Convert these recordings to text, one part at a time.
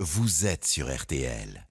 vous êtes sur RTL.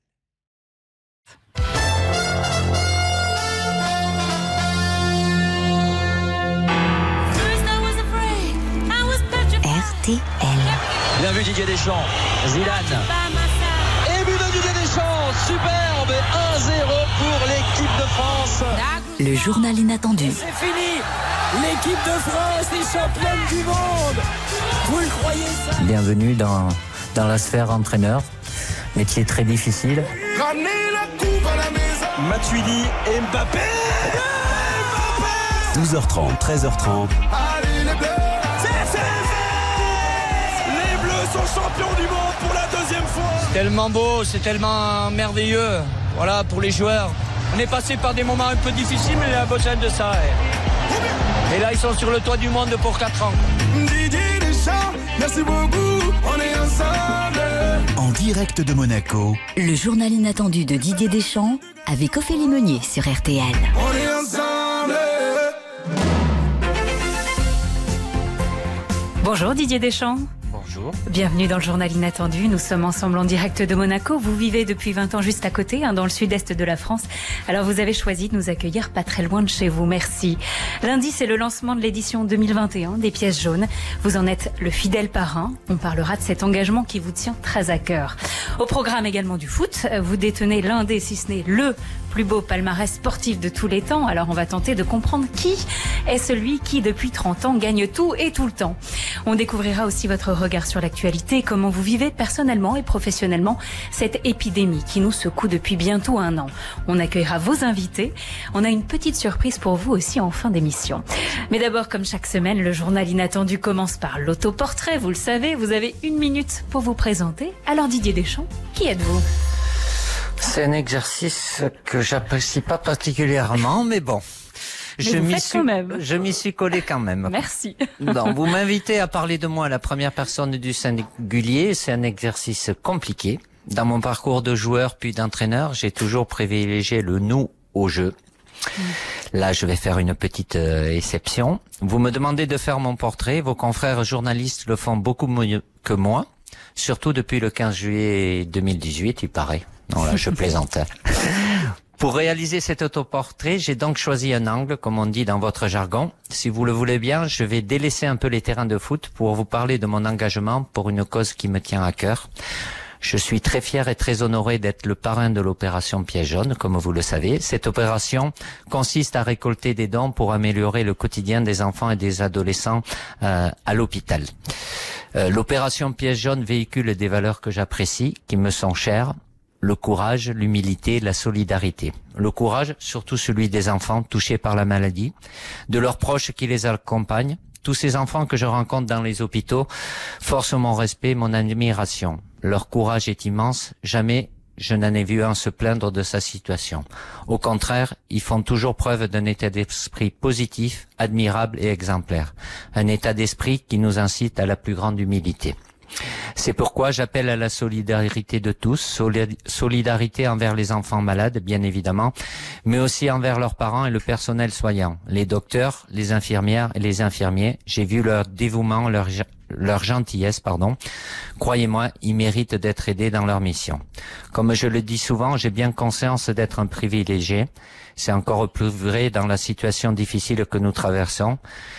RTL. Bien vu Didier Deschamps, Zidane. Et but de Didier Deschamps, superbe, 1-0 pour l'équipe de France. Le journal inattendu. C'est fini, l'équipe de France est championne du monde. Vous le croyez ça? Bienvenue dans la sphère entraîneur, métier très difficile. Ramenez la coupe à la maison. Matuidi et Mbappé. 12h30, 13h30. Allez les Bleus. Les Bleus sont champions du monde pour la deuxième fois. C'est tellement beau, c'est tellement merveilleux. Voilà, pour les joueurs. On est passé par des moments un peu difficiles, mais il y a besoin de ça. Et là, ils sont sur le toit du monde pour 4 ans. Didier Deschamps, merci beaucoup, on est ensemble. En direct de Monaco, Le journal inattendu de Didier Deschamps avec Ophélie Meunier sur RTL. On est ensemble. Bonjour Didier Deschamps. Bonjour. Bienvenue dans le journal inattendu. Nous sommes ensemble en direct de Monaco. Vous vivez depuis 20 ans juste à côté, dans le sud-est de la France. Alors vous avez choisi de nous accueillir pas très loin de chez vous. Merci. Lundi, c'est le lancement de l'édition 2021 des pièces jaunes. Vous en êtes le fidèle parrain. On parlera de cet engagement qui vous tient très à cœur. Au programme également du foot. Vous détenez l'un des, si ce n'est le plus beau palmarès sportif de tous les temps. Alors on va tenter de comprendre qui est celui qui, depuis 30 ans, gagne tout et tout le temps. On découvrira aussi votre regard sur l'actualité, comment vous vivez personnellement et professionnellement cette épidémie qui nous secoue depuis bientôt 1 an. On accueillera vos invités. On a une petite surprise pour vous aussi en fin d'émission. Mais d'abord, comme chaque semaine, le journal inattendu commence par l'autoportrait. Vous le savez, vous avez 1 minute pour vous présenter. Alors Didier Deschamps, qui êtes-vous ? C'est un exercice que j'apprécie pas particulièrement, mais bon. Je m'y suis collé quand même. Merci. Non, vous m'invitez à parler de moi à la première personne du singulier. C'est un exercice compliqué. Dans mon parcours de joueur puis d'entraîneur, j'ai toujours privilégié le nous au jeu. Là, je vais faire une petite exception. Vous me demandez de faire mon portrait. Vos confrères journalistes le font beaucoup mieux que moi. Surtout depuis le 15 juillet 2018, il paraît. Non, là, je plaisante. Pour réaliser cet autoportrait, j'ai donc choisi un angle, comme on dit dans votre jargon. Si vous le voulez bien, je vais délaisser un peu les terrains de foot pour vous parler de mon engagement pour une cause qui me tient à cœur. Je suis très fier et très honoré d'être le parrain de l'opération Pièce jaune, comme vous le savez. Cette opération consiste à récolter des dons pour améliorer le quotidien des enfants et des adolescents à l'hôpital. L'opération Pièce jaune véhicule des valeurs que j'apprécie, qui me sont chères. Le courage, l'humilité, la solidarité. Le courage, surtout celui des enfants touchés par la maladie, de leurs proches qui les accompagnent. Tous ces enfants que je rencontre dans les hôpitaux forcent mon respect, mon admiration. Leur courage est immense. Jamais je n'en ai vu un se plaindre de sa situation. Au contraire, ils font toujours preuve d'un état d'esprit positif, admirable et exemplaire. Un état d'esprit qui nous incite à la plus grande humilité. C'est pourquoi j'appelle à la solidarité de tous, solidarité envers les enfants malades, bien évidemment, mais aussi envers leurs parents et le personnel soignant, les docteurs, les infirmières et les infirmiers. J'ai vu leur dévouement, leur gentillesse, Croyez-moi, ils méritent d'être aidés dans leur mission. Comme je le dis souvent, j'ai bien conscience d'être un privilégié. C'est encore plus vrai dans la situation difficile que nous traversons.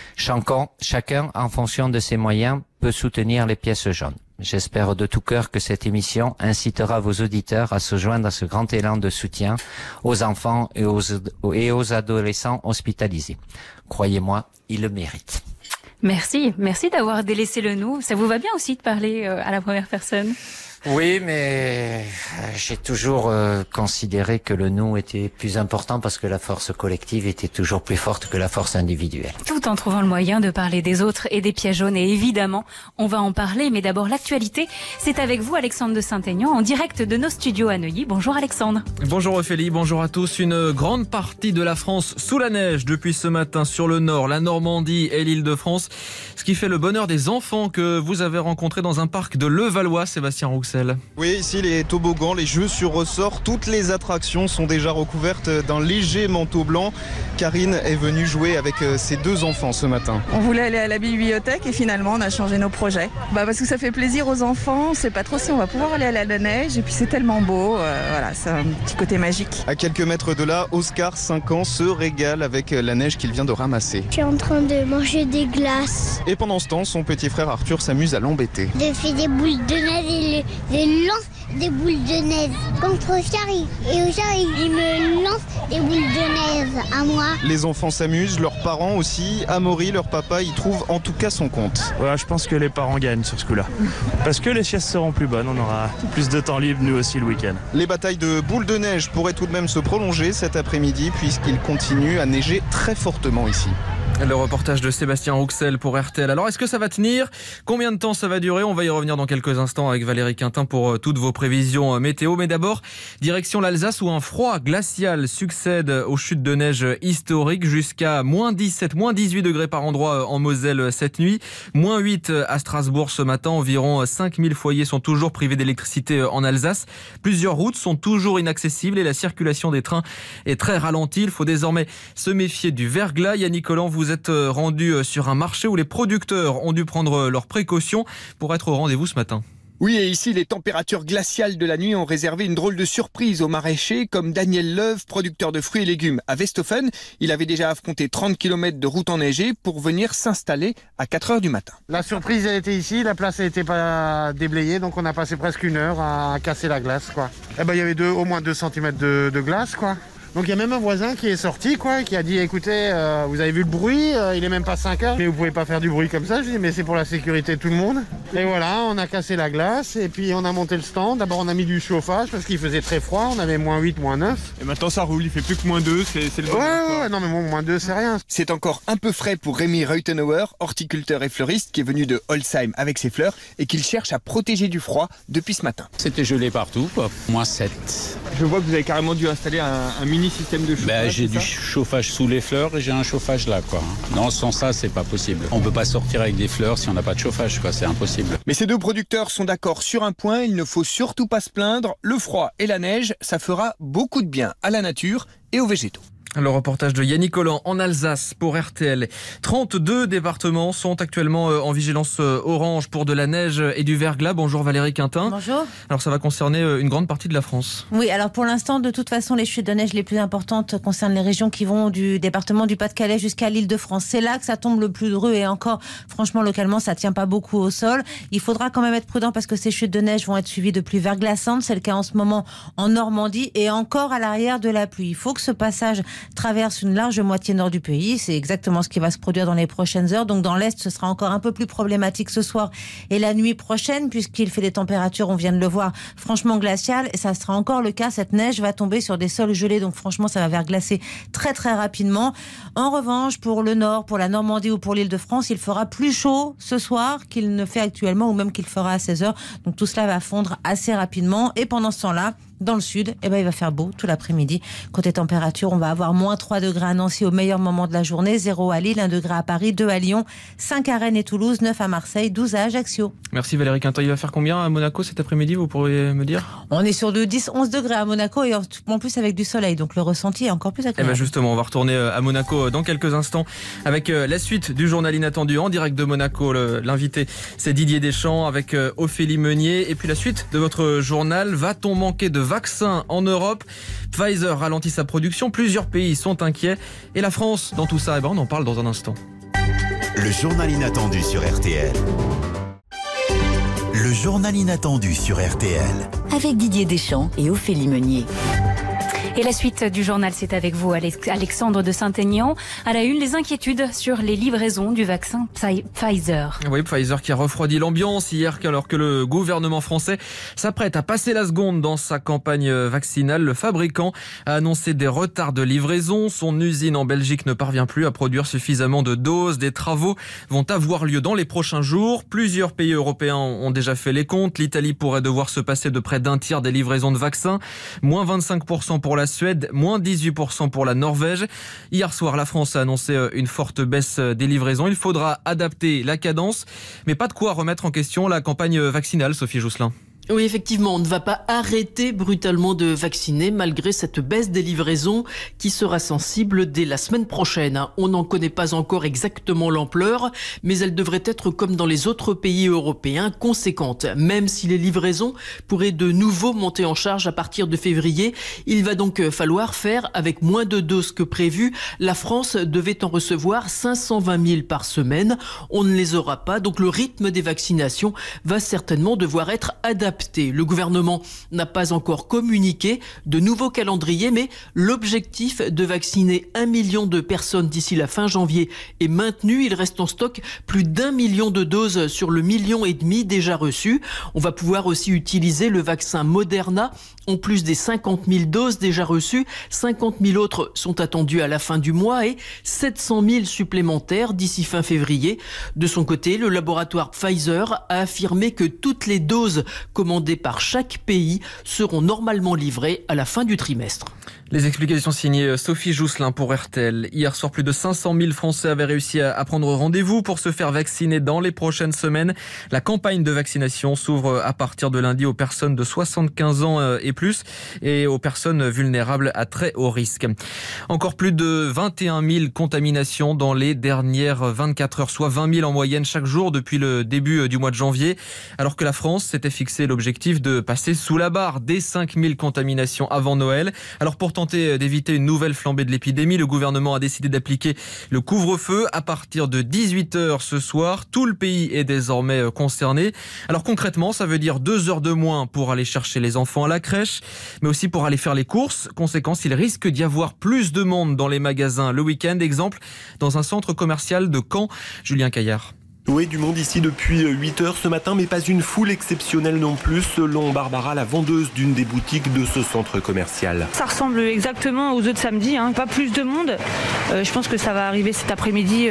Chacun, en fonction de ses moyens, peut soutenir les pièces jaunes. J'espère de tout cœur que cette émission incitera vos auditeurs à se joindre à ce grand élan de soutien aux enfants et aux adolescents hospitalisés. Croyez-moi, ils le méritent. Merci d'avoir délaissé le nous. Ça vous va bien aussi de parler à la première personne ? Oui, mais j'ai toujours considéré que le nous était plus important parce que la force collective était toujours plus forte que la force individuelle. Tout en trouvant le moyen de parler des autres et des pièces jaunes. Et évidemment, on va en parler. Mais d'abord, l'actualité, c'est avec vous, Alexandre de Saint-Aignan, en direct de nos studios à Neuilly. Bonjour Alexandre. Bonjour Ophélie, bonjour à tous. Une grande partie de la France sous la neige depuis ce matin sur le nord, la Normandie et l'Île-de-France. Ce qui fait le bonheur des enfants que vous avez rencontrés dans un parc de Levallois, Sébastien Rouxel. Rouxel. Oui, ici les toboggans, les jeux sur ressort, toutes les attractions sont déjà recouvertes d'un léger manteau blanc. Karine est venue jouer avec ses 2 enfants ce matin. On voulait aller à la bibliothèque et finalement on a changé nos projets. Parce que ça fait plaisir aux enfants, on ne sait pas trop si on va pouvoir aller à la neige et puis c'est tellement beau, voilà, c'est un petit côté magique. À quelques mètres de là, Oscar, 5 ans, se régale avec la neige qu'il vient de ramasser. Je suis en train de manger des glaces. Et pendant ce temps, son petit frère Arthur s'amuse à l'embêter. Je fais des boules de neige et je lance des boules de neige contre Charlie. Et Charlie, il me lance des boules de neige à moi. Les enfants s'amusent, leurs parents aussi. Amaury, leur papa, y trouve en tout cas son compte. Voilà, je pense que les parents gagnent sur ce coup-là. Parce que les chaises seront plus bonnes, on aura plus de temps libre nous aussi le week-end. Les batailles de boules de neige pourraient tout de même se prolonger cet après-midi puisqu'il continue à neiger très fortement ici. Le reportage de Sébastien Rouxel pour RTL. Alors, est-ce que ça va tenir ? Combien de temps ça va durer ? On va y revenir dans quelques instants avec Valérie Quintin pour toutes vos prévisions météo. Mais d'abord, direction l'Alsace où un froid glacial succède aux chutes de neige historiques jusqu'à moins 17, moins 18 degrés par endroit en Moselle cette nuit. Moins 8 à Strasbourg ce matin. Environ 5000 foyers sont toujours privés d'électricité en Alsace. Plusieurs routes sont toujours inaccessibles et la circulation des trains est très ralentie. Il faut désormais se méfier du verglas. Yannick Collant, vous êtes rendu sur un marché où les producteurs ont dû prendre leurs précautions pour être au rendez-vous ce matin. Oui, et ici, les températures glaciales de la nuit ont réservé une drôle de surprise aux maraîchers, comme Daniel Leuve, producteur de fruits et légumes à Westhofen. Il avait déjà affronté 30 km de route enneigée pour venir s'installer à 4 heures du matin. La surprise, elle était ici, la place n'était pas déblayée, donc on a passé presque 1 heure à casser la glace, quoi. Il y avait au moins 2 cm de glace, quoi. Donc il y a même un voisin qui est sorti, qui a dit écoutez, vous avez vu le bruit, il est même pas 5 heures, mais vous pouvez pas faire du bruit comme ça. Je dis mais c'est pour la sécurité de tout le monde. Et voilà, on a cassé la glace et puis on a monté le stand. D'abord on a mis du chauffage parce qu'il faisait très froid, on avait moins 8, moins 9. Et maintenant ça roule, il fait plus que moins 2, c'est le bon. Ouais, non mais bon, moins 2 c'est rien. C'est encore un peu frais pour Rémi Reutenauer, horticulteur et fleuriste qui est venu de Holzheim avec ses fleurs et qu'il cherche à protéger du froid depuis ce matin. C'était gelé partout, quoi. Moins 7. Je vois que vous avez carrément dû installer un mini système de chauffage. J'ai du chauffage sous les fleurs et j'ai un chauffage là, quoi. Non, sans ça, c'est pas possible. On peut pas sortir avec des fleurs si on n'a pas de chauffage, quoi. C'est impossible. Mais ces 2 producteurs sont d'accord sur un point, il ne faut surtout pas se plaindre. Le froid et la neige, ça fera beaucoup de bien à la nature et aux végétaux. Le reportage de Yannick Collant en Alsace pour RTL. 32 départements sont actuellement en vigilance orange pour de la neige et du verglas. Bonjour Valérie Quintin. Bonjour. Alors ça va concerner une grande partie de la France. Oui, alors pour l'instant, de toute façon, les chutes de neige les plus importantes concernent les régions qui vont du département du Pas-de-Calais jusqu'à l'Île-de-France. C'est là que ça tombe le plus dreux et encore, franchement, localement, ça tient pas beaucoup au sol. Il faudra quand même être prudent parce que ces chutes de neige vont être suivies de pluies verglaçantes. C'est le cas en ce moment en Normandie et encore à l'arrière de la pluie. Il faut que ce passage traverse une large moitié nord du pays. C'est exactement ce qui va se produire dans les prochaines heures. Donc dans l'Est, ce sera encore un peu plus problématique ce soir et la nuit prochaine, puisqu'il fait des températures, on vient de le voir, franchement glaciales. Et ça sera encore le cas. Cette neige va tomber sur des sols gelés. Donc franchement, ça va verglacer très très rapidement. En revanche, pour le Nord, pour la Normandie ou pour l'Île-de-France, il fera plus chaud ce soir qu'il ne fait actuellement ou même qu'il fera à 16h. Donc tout cela va fondre assez rapidement. Et pendant ce temps-là, dans le sud, il va faire beau tout l'après-midi. Côté température, on va avoir moins 3 degrés à Nancy au meilleur moment de la journée, 0 à Lille, 1 degré à Paris, 2 à Lyon, 5 à Rennes et Toulouse, 9 à Marseille, 12 à Ajaccio. Merci Valérie Quintin. Il va faire combien à Monaco cet après-midi, vous pourriez me dire ? On est sur de 10-11 degrés à Monaco et en plus avec du soleil, donc le ressenti est encore plus agréable. Justement, on va retourner à Monaco dans quelques instants avec la suite du journal inattendu en direct de Monaco. L'invité, c'est Didier Deschamps avec Ophélie Meunier. Et puis la suite de votre journal, va-t-on manquer de vaccins en Europe? Pfizer ralentit sa production, plusieurs pays sont inquiets. Et la France, dans tout ça, on en parle dans un instant. Le journal inattendu sur RTL. Le journal inattendu sur RTL. Avec Didier Deschamps et Ophélie Meunier. Et la suite du journal, c'est avec vous, Alexandre de Saint-Aignan. À la une, les inquiétudes sur les livraisons du vaccin Pfizer. Oui, Pfizer qui a refroidi l'ambiance hier alors que le gouvernement français s'apprête à passer la seconde dans sa campagne vaccinale. Le fabricant a annoncé des retards de livraison. Son usine en Belgique ne parvient plus à produire suffisamment de doses. Des travaux vont avoir lieu dans les prochains jours. Plusieurs pays européens ont déjà fait les comptes. L'Italie pourrait devoir se passer de près d'un tiers des livraisons de vaccins. Moins 25% pour la Suède, moins 18% pour la Norvège. Hier soir, la France a annoncé une forte baisse des livraisons. Il faudra adapter la cadence, mais pas de quoi remettre en question la campagne vaccinale, Sophie Jousselin. Oui, effectivement, on ne va pas arrêter brutalement de vacciner malgré cette baisse des livraisons qui sera sensible dès la semaine prochaine. On n'en connaît pas encore exactement l'ampleur, mais elle devrait être comme dans les autres pays européens, conséquente. Même si les livraisons pourraient de nouveau monter en charge à partir de février, il va donc falloir faire avec moins de doses que prévu. La France devait en recevoir 520 000 par semaine. On ne les aura pas, donc le rythme des vaccinations va certainement devoir être adapté. Le gouvernement n'a pas encore communiqué de nouveau calendrier, mais l'objectif de vacciner 1 million de personnes d'ici la fin janvier est maintenu. Il reste en stock plus d'1 million de doses sur le 1,5 million déjà reçu. On va pouvoir aussi utiliser le vaccin Moderna. En plus des 50 000 doses déjà reçues, 50 000 autres sont attendues à la fin du mois et 700 000 supplémentaires d'ici fin février. De son côté, le laboratoire Pfizer a affirmé que toutes les doses commandées par chaque pays seront normalement livrées à la fin du trimestre. Les explications signées Sophie Jousselin pour RTL. Hier soir, plus de 500 000 Français avaient réussi à prendre rendez-vous pour se faire vacciner dans les prochaines semaines. La campagne de vaccination s'ouvre à partir de lundi aux personnes de 75 ans et plus et aux personnes vulnérables à très haut risque. Encore plus de 21 000 contaminations dans les dernières 24 heures, soit 20 000 en moyenne chaque jour depuis le début du mois de janvier, alors que la France s'était fixé l'objectif de passer sous la barre des 5 000 contaminations avant Noël. Alors pour tenter d'éviter une nouvelle flambée de l'épidémie, le gouvernement a décidé d'appliquer le couvre-feu à partir de 18h ce soir. Tout le pays est désormais concerné. Alors concrètement, ça veut dire 2 heures de moins pour aller chercher les enfants à la crèche, mais aussi pour aller faire les courses. Conséquence, il risque d'y avoir plus de monde dans les magasins le week-end. Exemple, dans un centre commercial de Caen. Julien Caillard. Oui, du monde ici depuis 8h ce matin, mais pas une foule exceptionnelle non plus, selon Barbara, la vendeuse d'une des boutiques de ce centre commercial. Ça ressemble exactement aux autres samedis, pas plus de monde. Je pense que ça va arriver cet après-midi.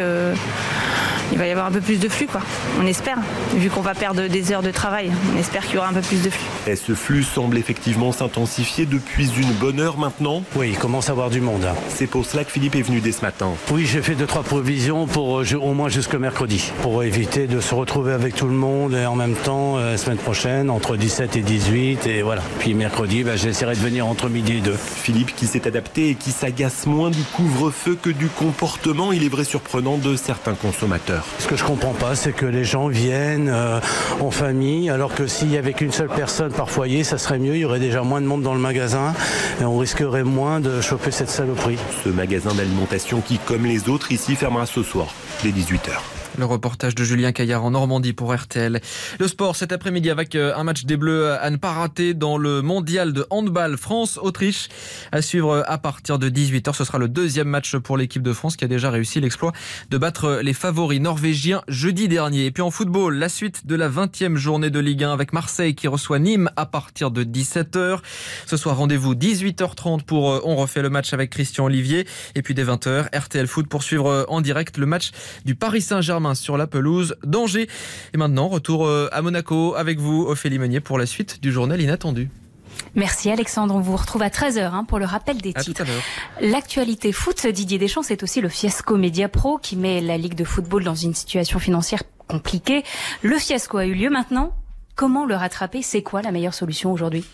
Il va y avoir un peu plus de flux, on espère, vu qu'on va perdre des heures de travail. On espère qu'il y aura un peu plus de flux. Et ce flux semble effectivement s'intensifier depuis une bonne heure maintenant. Oui, il commence à avoir du monde. C'est pour cela que Philippe est venu dès ce matin. Oui, j'ai fait 2-3 provisions pour au moins jusqu'au mercredi, pour éviter de se retrouver avec tout le monde et en même temps, la semaine prochaine, entre 17 et 18, et voilà. Puis mercredi, j'essaierai de venir entre midi et 2. Philippe qui s'est adapté et qui s'agace moins du couvre-feu que du comportement, il est vrai surprenant, de certains consommateurs. Ce que je comprends pas, c'est que les gens viennent en famille, alors que s'il y avait qu'une seule personne par foyer, ça serait mieux, il y aurait déjà moins de monde dans le magasin et on risquerait moins de choper cette saloperie. Ce magasin d'alimentation qui, comme les autres ici, fermera ce soir, dès 18h. Le reportage de Julien Caillard en Normandie pour RTL. Le sport cet après-midi avec un match des Bleus à ne pas rater dans le mondial de handball France-Autriche. À suivre à partir de 18h. Ce sera le deuxième match pour l'équipe de France qui a déjà réussi l'exploit de battre les favoris norvégiens jeudi dernier. Et puis en football, la suite de la 20e journée de Ligue 1 avec Marseille qui reçoit Nîmes à partir de 17h. Ce soir, rendez-vous 18h30 pour On refait le match avec Christian Olivier. Et puis dès 20h, RTL Foot pour suivre en direct le match du Paris Saint-Germain sur la pelouse d'Angers. Et maintenant, retour à Monaco avec vous, Ophélie Meunier, pour la suite du journal Inattendu. Merci Alexandre, on vous retrouve à 13h pour le rappel des titres. L'actualité foot, Didier Deschamps, c'est aussi le fiasco Mediapro qui met la Ligue de football dans une situation financière compliquée. Le fiasco a eu lieu maintenant. Comment le rattraper? C'est quoi la meilleure solution aujourd'hui?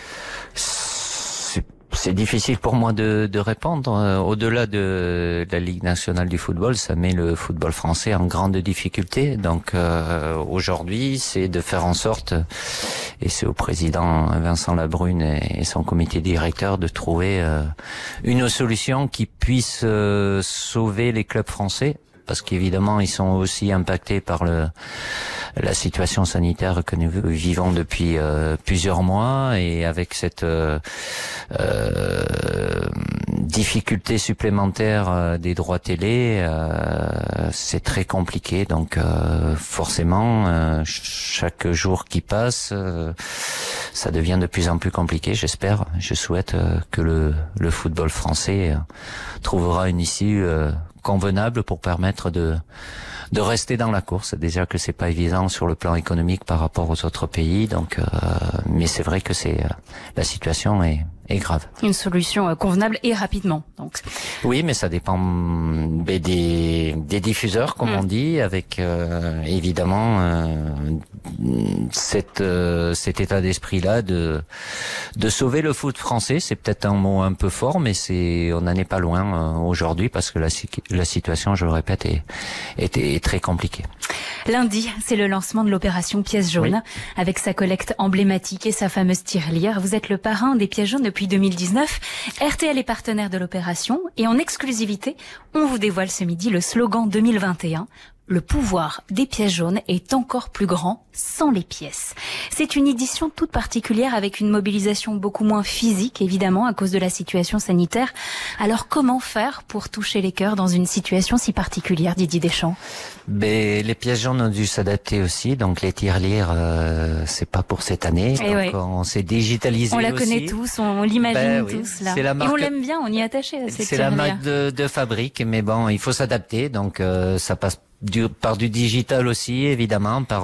C'est difficile pour moi de répondre. Au-delà de la Ligue nationale du football, ça met le football français en grande difficulté. Donc aujourd'hui, c'est de faire en sorte, et c'est au président Vincent Labrune et son comité directeur de trouver une solution qui puisse sauver les clubs français. Parce qu'évidemment, ils sont aussi impactés par la situation sanitaire que nous vivons depuis plusieurs mois, et avec cette difficulté supplémentaire des droits télé, c'est très compliqué. Donc forcément, chaque jour qui passe, ça devient de plus en plus compliqué. Je souhaite que le football français trouvera une issue convenable pour permettre de rester dans la course. Déjà que c'est pas évident sur le plan économique par rapport aux autres pays, donc mais c'est vrai que la situation est grave. Une solution convenable et rapidement, donc. Oui, mais ça dépend des diffuseurs, comme on dit, avec évidemment cet état d'esprit-là de sauver le foot français. C'est peut-être un mot un peu fort, mais on n'en est pas loin aujourd'hui parce que la situation, je le répète, est très compliquée. Lundi, c'est le lancement de l'opération Pièce jaune, avec sa collecte emblématique et sa fameuse tirelire. Vous êtes le parrain des pièces jaunes depuis 2019. RTL est partenaire de l'opération et en exclusivité, on vous dévoile ce midi le slogan 2021. Le pouvoir des pièces jaunes est encore plus grand sans les pièces. C'est une édition toute particulière avec une mobilisation beaucoup moins physique, évidemment, à cause de la situation sanitaire. Alors, comment faire pour toucher les cœurs dans une situation si particulière, Didier Deschamps? Les pièces jaunes ont dû s'adapter aussi, donc les tirelires, c'est pas pour cette année. Donc on s'est digitalisé. On la aussi. Connaît tous, on l'imagine tous là. La marque, et on l'aime bien, on y est attaché à cette tirelire. C'est la marque de fabrique, mais bon, il faut s'adapter, donc ça passe par du digital aussi, évidemment, par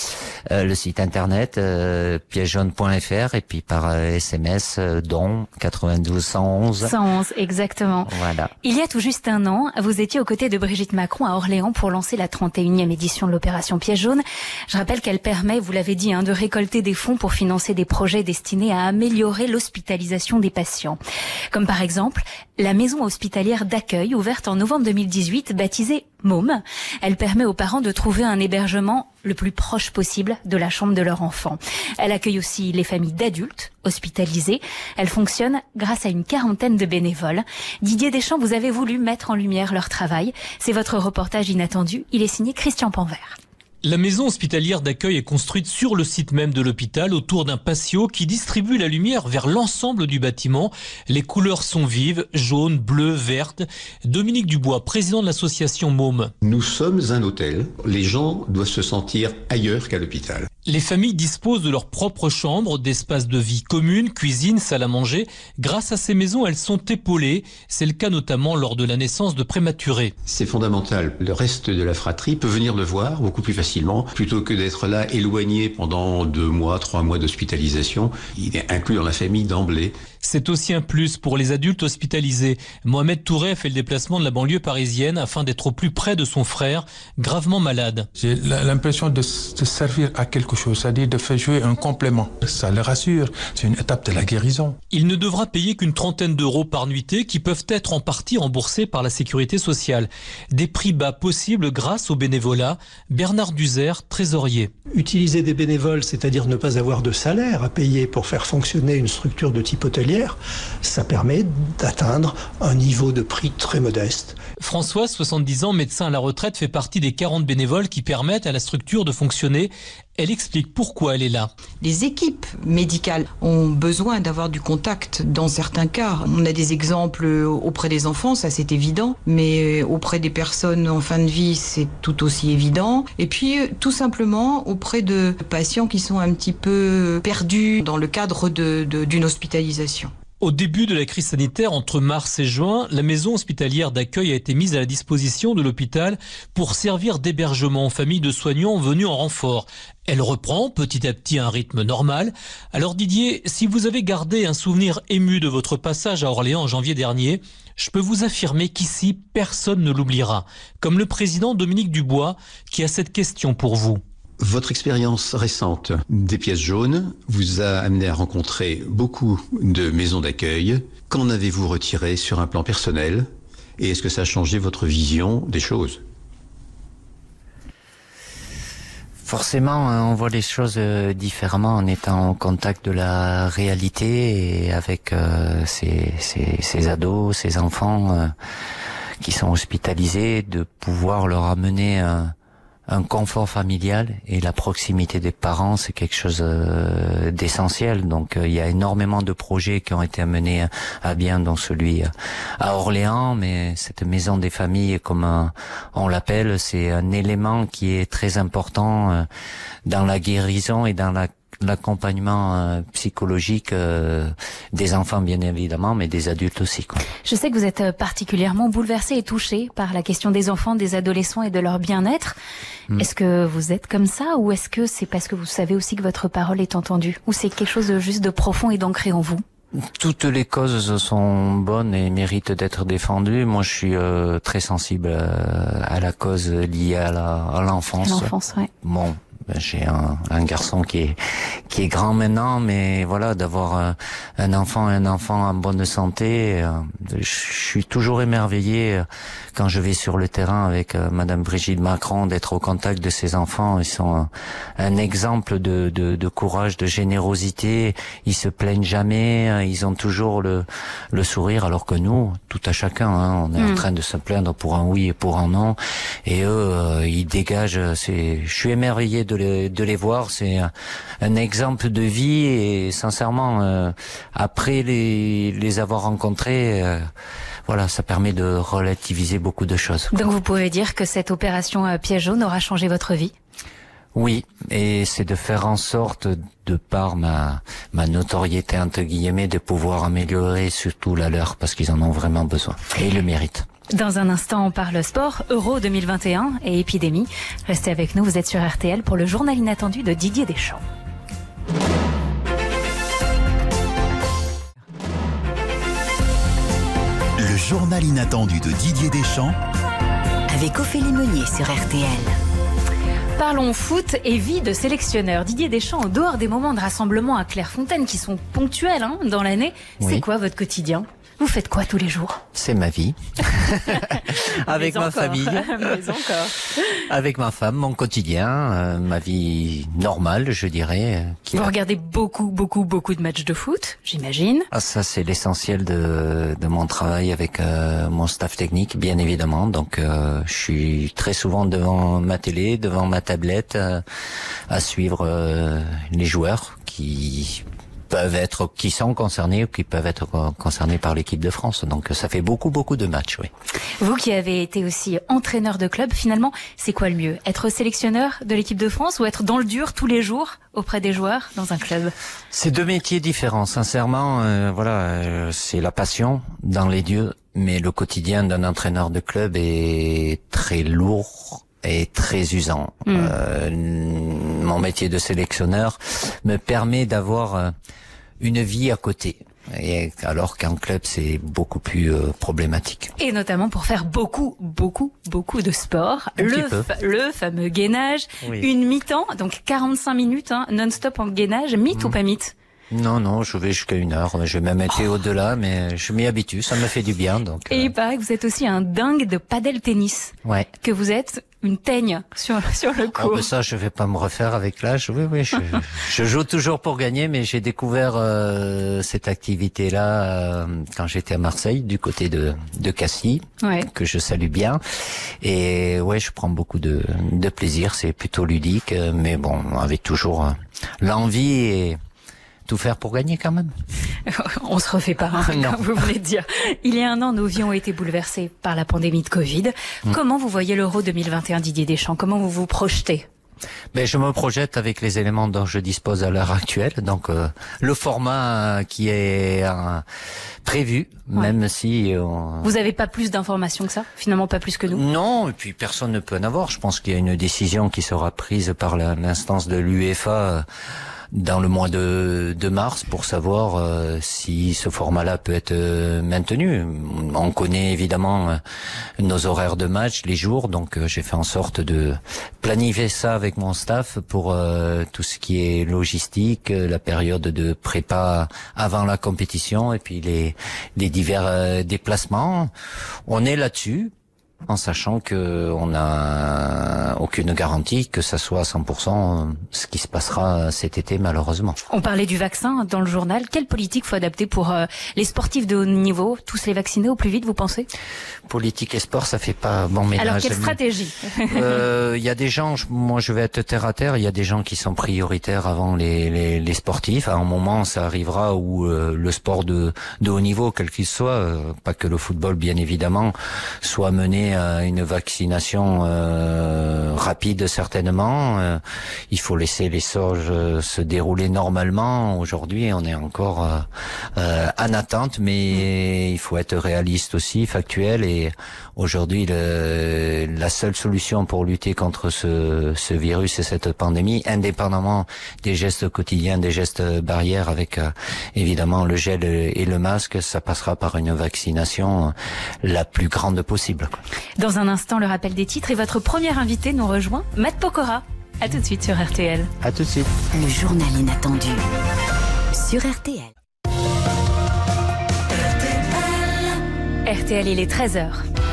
le site internet piècesjaunes.fr et puis par SMS don 92 111. 111, exactement. Voilà. Il y a tout juste un an, vous étiez aux côtés de Brigitte Macron à Orléans pour lancer la 31e édition de l'opération Pièce jaune. Je rappelle qu'elle permet, vous l'avez dit, de récolter des fonds pour financer des projets destinés à améliorer l'hospitalisation des patients. Comme par exemple la maison hospitalière d'accueil ouverte en novembre 2018, baptisée Môme. Elle permet aux parents de trouver un hébergement le plus proche possible de la chambre de leur enfant. Elle accueille aussi les familles d'adultes hospitalisés. Elle fonctionne grâce à une 40aine de bénévoles. Didier Deschamps, vous avez voulu mettre en lumière leur travail. C'est votre reportage inattendu. Il est signé Christian Panvert. La maison hospitalière d'accueil est construite sur le site même de l'hôpital autour d'un patio qui distribue la lumière vers l'ensemble du bâtiment. Les couleurs sont vives, jaune, bleu, verte. Dominique Dubois, président de l'association Môme. Nous sommes un hôtel. Les gens doivent se sentir ailleurs qu'à l'hôpital. Les familles disposent de leur propre chambre, d'espaces de vie communes, cuisine, salle à manger. Grâce à ces maisons, elles sont épaulées. C'est le cas notamment lors de la naissance de prématurés. C'est fondamental. Le reste de la fratrie peut venir le voir beaucoup plus facilement. Plutôt que d'être là éloigné pendant 2 mois, 3 mois d'hospitalisation, il est inclus dans la famille d'emblée. C'est aussi un plus pour les adultes hospitalisés. Mohamed Touré a fait le déplacement de la banlieue parisienne afin d'être au plus près de son frère, gravement malade. J'ai l'impression de servir à quelque chose, c'est-à-dire de faire jouer un complément. Ça le rassure, c'est une étape de la guérison. Il ne devra payer qu'une 30aine d'euros par nuitée qui peuvent être en partie remboursés par la sécurité sociale. Des prix bas possibles grâce au bénévolat. Bernard Duzer, trésorier. Utiliser des bénévoles, c'est-à-dire ne pas avoir de salaire à payer pour faire fonctionner une structure de type hôtelier, ça permet d'atteindre un niveau de prix très modeste. Françoise, 70 ans, médecin à la retraite, fait partie des 40 bénévoles qui permettent à la structure de fonctionner. Elle explique pourquoi elle est là. Les équipes médicales ont besoin d'avoir du contact dans certains cas. On a des exemples auprès des enfants, ça c'est évident, mais auprès des personnes en fin de vie, c'est tout aussi évident. Et puis tout simplement auprès de patients qui sont un petit peu perdus dans le cadre d'une hospitalisation. Au début de la crise sanitaire, entre mars et juin, la maison hospitalière d'accueil a été mise à la disposition de l'hôpital pour servir d'hébergement aux familles de soignants venus en renfort. Elle reprend petit à petit un rythme normal. Alors Didier, si vous avez gardé un souvenir ému de votre passage à Orléans en janvier dernier, je peux vous affirmer qu'ici, personne ne l'oubliera. Comme le président Dominique Dubois, qui a cette question pour vous. Votre expérience récente des pièces jaunes vous a amené à rencontrer beaucoup de maisons d'accueil. Qu'en avez-vous retiré sur un plan personnel? Et est-ce que ça a changé votre vision des choses? Forcément, on voit les choses différemment en étant en contact de la réalité et avec ces ados, ces enfants qui sont hospitalisés, de pouvoir leur amener un confort familial et la proximité des parents, c'est quelque chose d'essentiel. Donc il y a énormément de projets qui ont été menés à bien, dont celui à Orléans, mais cette maison des familles, comme on l'appelle, c'est un élément qui est très important dans la guérison et dans l'accompagnement psychologique des enfants bien évidemment, mais des adultes aussi, quoi. Je sais que vous êtes particulièrement bouleversé et touché par la question des enfants, des adolescents et de leur bien-être. Est-ce que vous êtes comme ça, ou est-ce que c'est parce que vous savez aussi que votre parole est entendue, ou c'est quelque chose de juste de profond et d'ancré en vous? Toutes les causes sont bonnes et méritent d'être défendues. Moi, je suis très sensible à la cause liée à l'enfance. L'enfance, ouais. Bon, j'ai un garçon qui est grand maintenant, mais voilà, d'avoir un enfant en bonne santé, je suis toujours émerveillé quand je vais sur le terrain avec Madame Brigitte Macron, d'être au contact de ces enfants. Ils sont un exemple de courage, de générosité. Ils se plaignent jamais, ils ont toujours le sourire, alors que nous, tout à chacun, on est en train de se plaindre pour un oui et pour un non. Et eux, ils dégagent. Je suis émerveillé de les voir. C'est un exemple de vie, et sincèrement, après les avoir rencontrés, voilà, ça permet de relativiser beaucoup de choses. Donc vous pouvez dire que cette opération piège jaune aura changé votre vie? Oui, et c'est de faire en sorte, de par ma notoriété entre guillemets, de pouvoir améliorer surtout la leur, parce qu'ils en ont vraiment besoin et ils le méritent. Dans un instant, on parle sport, Euro 2021 et épidémie. Restez avec nous, vous êtes sur RTL pour le journal inattendu de Didier Deschamps. Le journal inattendu de Didier Deschamps avec Ophélie Meunier sur RTL. Parlons foot et vie de sélectionneur. Didier Deschamps, en dehors des moments de rassemblement à Clairefontaine qui sont ponctuels dans l'année, c'est quoi votre quotidien? Vous faites quoi tous les jours? C'est ma vie. Avec ma famille. Mais encore. Avec ma femme, mon quotidien, ma vie normale, je dirais. Vous regardez beaucoup de matchs de foot, j'imagine. Ah, ça, c'est l'essentiel de mon travail avec mon staff technique, bien évidemment. Donc, je suis très souvent devant ma télé, devant ma tablette, à suivre les joueurs qui sont concernés ou qui peuvent être concernés par l'équipe de France. Donc ça fait beaucoup de matchs, oui. Vous qui avez été aussi entraîneur de club, finalement, c'est quoi le mieux? Être sélectionneur de l'équipe de France ou être dans le dur tous les jours auprès des joueurs dans un club? C'est deux métiers différents, sincèrement. C'est la passion dans les deux, mais le quotidien d'un entraîneur de club est très lourd et très usant. Mon métier de sélectionneur me permet d'avoir une vie à côté, et alors qu'en club c'est beaucoup plus problématique. Et notamment pour faire beaucoup de sport. Le fameux gainage, une mi-temps, donc 45 minutes non-stop en gainage, mythe ou pas mythe? Non, je vais jusqu'à 1 heure. Je vais même être au-delà, mais je m'y habitue, ça me fait du bien. Donc. Et il paraît que vous êtes aussi un dingue de padel tennis. Ouais. Que vous êtes une teigne sur le court. Oh, ça, je vais pas me refaire avec l'âge. Oui, je joue toujours pour gagner, mais j'ai découvert cette activité-là quand j'étais à Marseille, du côté de Cassis, que je salue bien. Et je prends beaucoup de plaisir. C'est plutôt ludique, mais bon, avec toujours l'envie et tout faire pour gagner quand même. On se refait pas, comme vous venez de dire. Il y a 1 an, nos vies ont été bouleversées par la pandémie de Covid. Comment vous voyez l'Euro 2021, Didier Deschamps? Comment vous vous projetez? Je me projette avec les éléments dont je dispose à l'heure actuelle. Donc le format qui est prévu, même si... Vous n'avez pas plus d'informations que ça? Finalement, pas plus que nous? Non, et puis personne ne peut en avoir. Je pense qu'il y a une décision qui sera prise par l'instance de l'UEFA dans le mois de mars pour savoir si ce format-là peut être maintenu. On connaît évidemment nos horaires de match, les jours, donc j'ai fait en sorte de planifier ça avec mon staff pour tout ce qui est logistique, la période de prépa avant la compétition et puis les divers déplacements. On est là-dessus, en sachant que on n'a aucune garantie que ça soit à 100% ce qui se passera cet été, malheureusement. On parlait du vaccin dans le journal. Quelle politique faut adapter pour les sportifs de haut niveau? Tous les vacciner au plus vite, vous pensez? Politique et sport, ça fait pas bon ménage. Alors quelle stratégie? Il y a des gens, moi je vais être terre à terre, il y a des gens qui sont prioritaires avant les sportifs. À un moment, ça arrivera où le sport de haut niveau, quel qu'il soit, pas que le football bien évidemment, soit mené amener à une vaccination rapide certainement. Il faut laisser les sauges se dérouler normalement. Aujourd'hui, on est encore en attente, mais il faut être réaliste aussi, factuel. Et aujourd'hui, la seule solution pour lutter contre ce virus et cette pandémie, indépendamment des gestes quotidiens, des gestes barrières avec évidemment le gel et le masque, ça passera par une vaccination la plus grande possible. Dans un instant, le rappel des titres et votre premier invité nous rejoint, Matt Pokora. À tout de suite sur RTL. À tout de suite. Le journal inattendu sur RTL. RTL, il est 13h.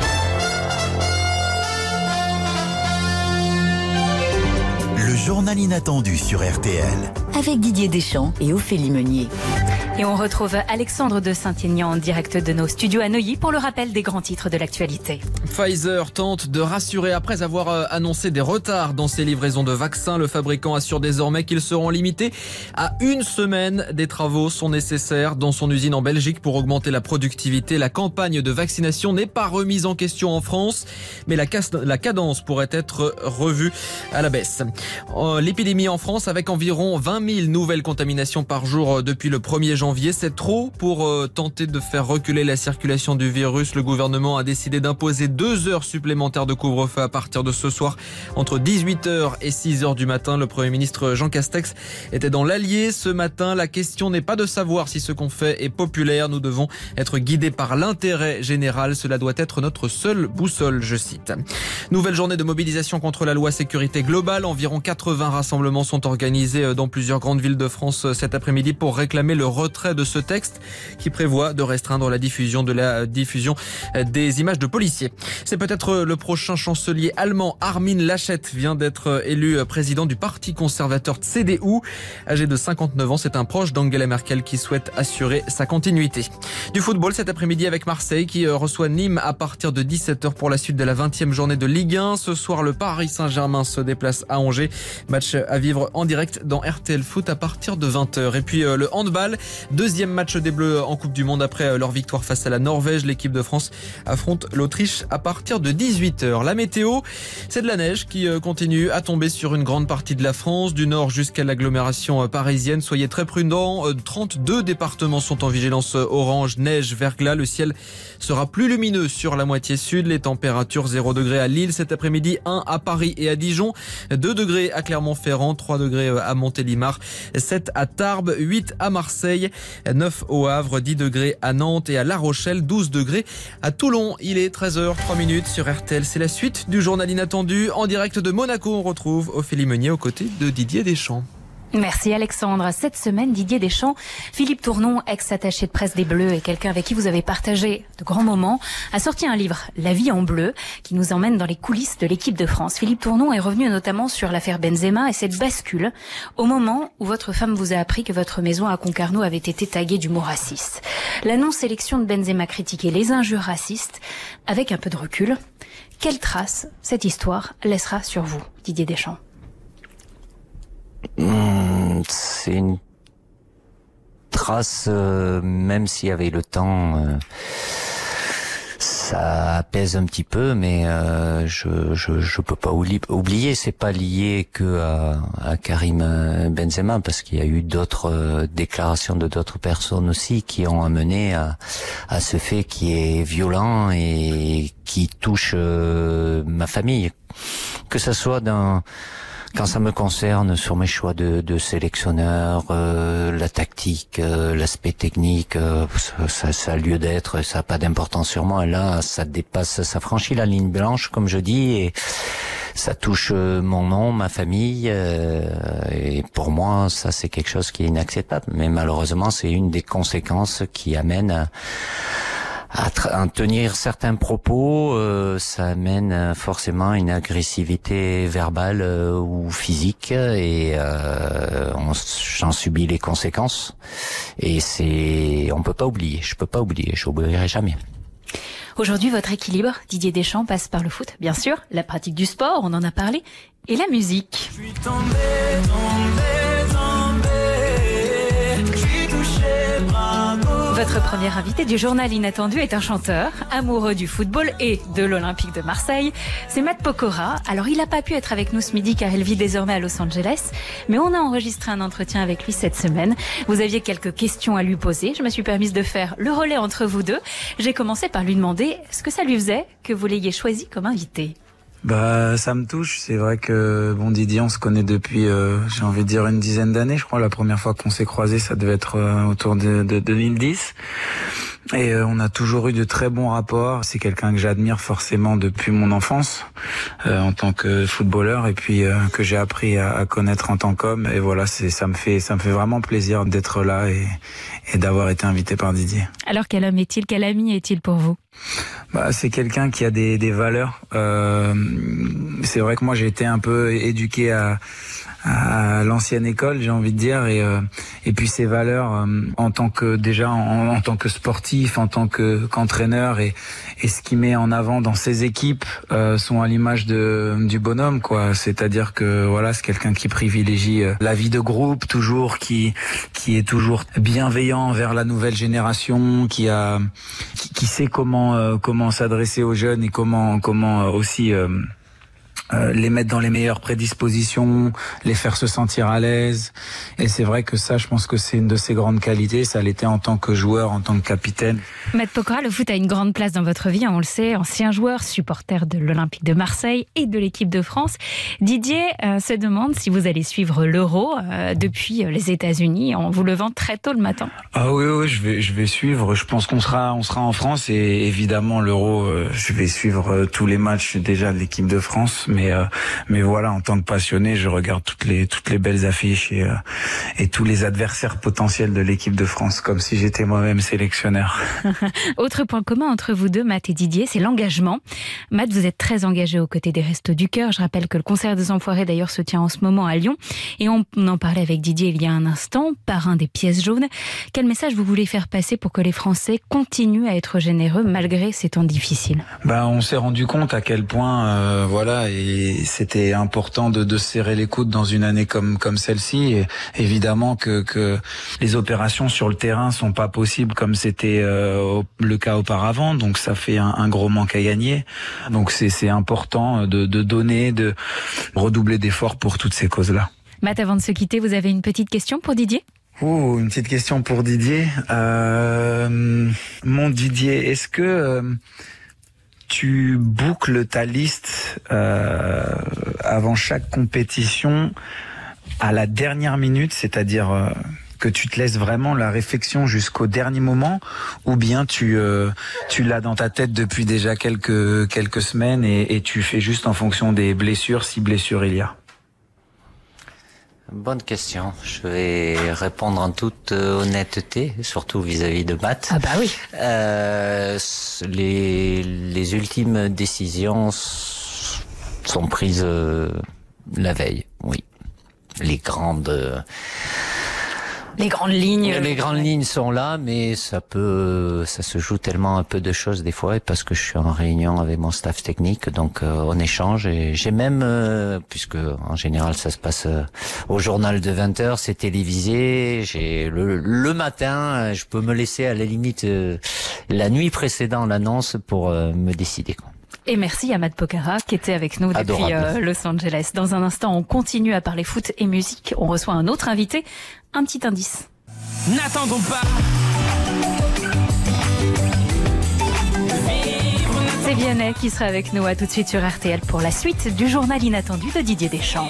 Le journal inattendu sur RTL. Avec Didier Deschamps et Ophélie Meunier. Et on retrouve Alexandre de Saint-Aignan en direct de nos studios à Neuilly pour le rappel des grands titres de l'actualité. Pfizer tente de rassurer après avoir annoncé des retards dans ses livraisons de vaccins. Le fabricant assure désormais qu'ils seront limités à 1 semaine. Des travaux sont nécessaires dans son usine en Belgique pour augmenter la productivité. La campagne de vaccination n'est pas remise en question en France, mais la cadence pourrait être revue à la baisse. L'épidémie en France avec environ 20 000 nouvelles contaminations par jour depuis le 1er janvier. C'est trop pour tenter de faire reculer la circulation du virus. Le gouvernement a décidé d'imposer 2 heures supplémentaires de couvre-feu à partir de ce soir entre 18h et 6h du matin. Le Premier ministre Jean Castex était dans l'Allier ce matin. La question n'est pas de savoir si ce qu'on fait est populaire. Nous devons être guidés par l'intérêt général. Cela doit être notre seule boussole, je cite. Nouvelle journée de mobilisation contre la loi sécurité globale. Environ 80 rassemblements sont organisés dans plusieurs grandes villes de France cet après-midi pour réclamer le retrait de ce texte qui prévoit de restreindre la diffusion des images de policiers. C'est peut-être le prochain chancelier allemand. Armin Laschet vient d'être élu président du parti conservateur CDU. Âgé de 59 ans, c'est un proche d'Angela Merkel qui souhaite assurer sa continuité. Du football cet après-midi avec Marseille qui reçoit Nîmes à partir de 17h pour la suite de la 20e journée de Ligue 1. Ce soir, le Paris Saint-Germain se déplace à Angers. Match à vivre en direct dans RTL Foot à partir de 20h. Et puis le handball, deuxième match des Bleus en Coupe du Monde après leur victoire face à la Norvège. L'équipe de France affronte l'Autriche à partir de 18h. La météo, c'est de la neige qui continue à tomber sur une grande partie de la France, du nord jusqu'à l'agglomération parisienne. Soyez très prudents. 32 départements sont en vigilance orange, neige, verglas. Le ciel sera plus lumineux sur la moitié sud. Les températures 0 degrés à Lille cet après-midi, 1 à Paris et à Dijon, 2 degrés à Clermont-Ferrand, 3 degrés à Montélimar, 7 à Tarbes, 8 à Marseille, 9 au Havre, 10 degrés à Nantes et à La Rochelle, 12 degrés à Toulon. Il est 13h03 sur RTL. C'est la suite du journal inattendu. En direct de Monaco, on retrouve Ophélie Meunier aux côtés de Didier Deschamps. Merci Alexandre. Cette semaine, Didier Deschamps, Philippe Tournon, ex-attaché de presse des Bleus et quelqu'un avec qui vous avez partagé de grands moments, a sorti un livre, La vie en bleu, qui nous emmène dans les coulisses de l'équipe de France. Philippe Tournon est revenu notamment sur l'affaire Benzema et cette bascule au moment où votre femme vous a appris que votre maison à Concarneau avait été taguée du mot raciste. La non-sélection de Benzema critiquait les injures racistes avec un peu de recul. Quelle trace cette histoire laissera sur vous, Didier Deschamps ? C'est une trace, même s'il y avait le temps, ça apaise un petit peu, mais je peux pas oublier. C'est pas lié que à Karim Benzema, parce qu'il y a eu d'autres déclarations de d'autres personnes aussi qui ont amené à ce fait qui est violent et qui touche ma famille, que ça soit quand ça me concerne, sur mes choix de sélectionneur, la tactique, l'aspect technique, ça a lieu d'être, ça n'a pas d'importance sur moi. Là, ça franchit la ligne blanche, comme je dis, et ça touche mon nom, ma famille, et pour moi, ça c'est quelque chose qui est inacceptable. Mais malheureusement, c'est une des conséquences qui amène à tenir certains propos, ça amène forcément une agressivité verbale ou physique, et j'en subis les conséquences. Et on peut pas oublier. Je peux pas oublier. Je n'oublierai jamais. Aujourd'hui, votre équilibre, Didier Deschamps, passe par le foot, bien sûr, la pratique du sport, on en a parlé, et la musique. Je suis tombé, je suis touché, bravo. Votre premier invité du journal Inattendu est un chanteur, amoureux du football et de l'Olympique de Marseille. C'est Matt Pokora. Alors, il n'a pas pu être avec nous ce midi car il vit désormais à Los Angeles. Mais on a enregistré un entretien avec lui cette semaine. Vous aviez quelques questions à lui poser. Je me suis permise de faire le relais entre vous deux. J'ai commencé par lui demander ce que ça lui faisait que vous l'ayez choisi comme invité. Ça me touche. C'est vrai que Didier, on se connaît depuis, j'ai envie de dire, une dizaine d'années. Je crois la première fois qu'on s'est croisés, ça devait être autour de 2010. Et on a toujours eu de très bons rapports. C'est quelqu'un que j'admire forcément depuis mon enfance en tant que footballeur et puis que j'ai appris à connaître en tant qu'homme. Et voilà, ça me fait vraiment plaisir d'être là et d'avoir été invité par Didier. Alors quel homme est-il, quel ami est-il pour vous ? C'est quelqu'un qui a des valeurs. C'est vrai que moi j'ai été un peu éduqué à l'ancienne école, j'ai envie de dire, et puis ces valeurs en tant que en tant que sportif, en tant qu'entraîneur et ce qu'il met en avant dans ses équipes sont à l'image du bonhomme, quoi. C'est-à-dire que voilà, c'est quelqu'un qui privilégie la vie de groupe, toujours qui est toujours bienveillant vers la nouvelle génération, qui sait comment s'adresser aux jeunes et comment aussi les mettre dans les meilleures prédispositions, les faire se sentir à l'aise. Et c'est vrai que ça, je pense que c'est une de ses grandes qualités. Ça l'était en tant que joueur, en tant que capitaine. Matt Pokora, le foot a une grande place dans votre vie, on le sait. Ancien joueur, supporter de l'Olympique de Marseille et de l'équipe de France. Didier se demande si vous allez suivre l'Euro depuis les États-Unis en vous levant très tôt le matin. Ah oui, je vais suivre. Je pense qu'on sera en France et évidemment l'Euro, je vais suivre tous les matchs déjà de l'équipe de France. Mais voilà, en tant que passionné, je regarde toutes les belles affiches et tous les adversaires potentiels de l'équipe de France, comme si j'étais moi-même sélectionneur. Autre point commun entre vous deux, Matt et Didier, c'est l'engagement. Matt, vous êtes très engagé aux côtés des Restos du Cœur. Je rappelle que le concert des Enfoirés, d'ailleurs, se tient en ce moment à Lyon. Et on en parlait avec Didier il y a un instant, parrain des pièces jaunes. Quel message vous voulez faire passer pour que les Français continuent à être généreux malgré ces temps difficiles ? On s'est rendu compte à quel point, et c'était important de serrer les coudes dans une année comme celle-ci. Et évidemment que les opérations sur le terrain sont pas possibles comme c'était le cas auparavant. Donc ça fait un gros manque à gagner. Donc c'est important de donner, de redoubler d'efforts pour toutes ces causes-là. Matt, avant de se quitter, vous avez une petite question pour Didier ? Une petite question pour Didier. Mon Didier, est-ce que tu boucles ta liste avant chaque compétition à la dernière minute, c'est-à-dire que tu te laisses vraiment la réflexion jusqu'au dernier moment, ou bien tu l'as dans ta tête depuis déjà quelques semaines et tu fais juste en fonction des blessures, si blessures il y a? Bonne question. Je vais répondre en toute honnêteté, surtout vis-à-vis de Matt. Ah bah oui. Les ultimes décisions sont prises la veille, oui. Les grandes lignes. Les grandes lignes sont là, mais ça se joue tellement un peu de choses des fois, parce que je suis en réunion avec mon staff technique, donc on échange, et j'ai même, puisque en général ça se passe au journal de 20h, c'est télévisé, j'ai le matin, je peux me laisser à la limite la nuit précédant l'annonce pour me décider, quoi. Et merci à Matt Pokora qui était avec nous depuis Los Angeles. Dans un instant, on continue à parler foot et musique. On reçoit un autre invité. Un petit indice. N'attendons pas. C'est Vianney qui sera avec nous. À tout de suite sur RTL pour la suite du journal Inattendu de Didier Deschamps.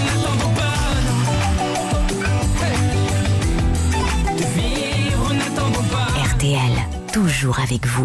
RTL, toujours avec vous.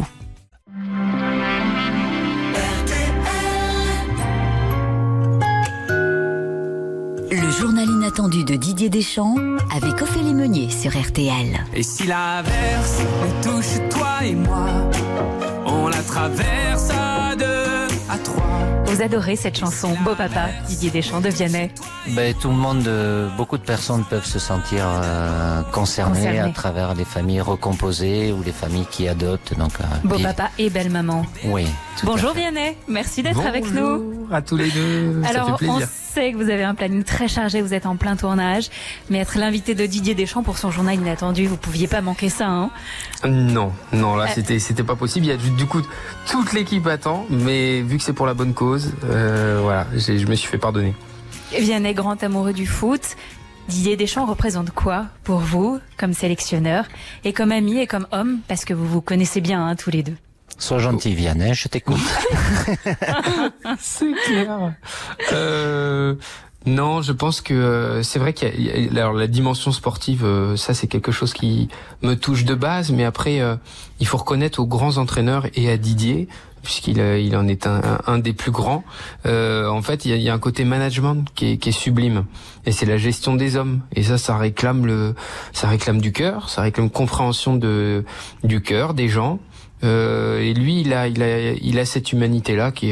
Le journal inattendu de Didier Deschamps avec Ophélie Meunier sur RTL. Et si l'averse nous touche toi et moi, on la traverse à deux, à trois. Vous adorez cette chanson, Beau Papa, Didier Deschamps de Vianney. Tout le monde, beaucoup de personnes peuvent se sentir concernées à travers les familles recomposées ou les familles qui adoptent. Donc, Beau Papa et Belle Maman. Oui. Bonjour Vianney, merci d'être avec nous. Bonjour à tous les deux, Alors, ça fait plaisir. On sait que vous avez un planning très chargé, vous êtes en plein tournage, mais être l'invité de Didier Deschamps pour son journal inattendu, vous pouviez pas manquer ça, hein? Non, là c'était pas possible. Il y a du coup toute l'équipe attend, mais vu que c'est pour la bonne cause, voilà, je me suis fait pardonner. Vianney, grand amoureux du foot, Didier Deschamps représente quoi pour vous, comme sélectionneur, et comme ami et comme homme, parce que vous vous connaissez bien, hein, tous les deux? Sois gentil, Vianney, je t'écoute. C'est clair. Non, je pense que c'est vrai qu'il y a alors la dimension sportive, ça c'est quelque chose qui me touche de base, mais après il faut reconnaître aux grands entraîneurs et à Didier, puisqu'il en est un des plus grands. En fait, il y a un côté management qui est sublime, et c'est la gestion des hommes. Et ça réclame du cœur, ça réclame compréhension du cœur des gens. Et lui, il a cette humanité-là qui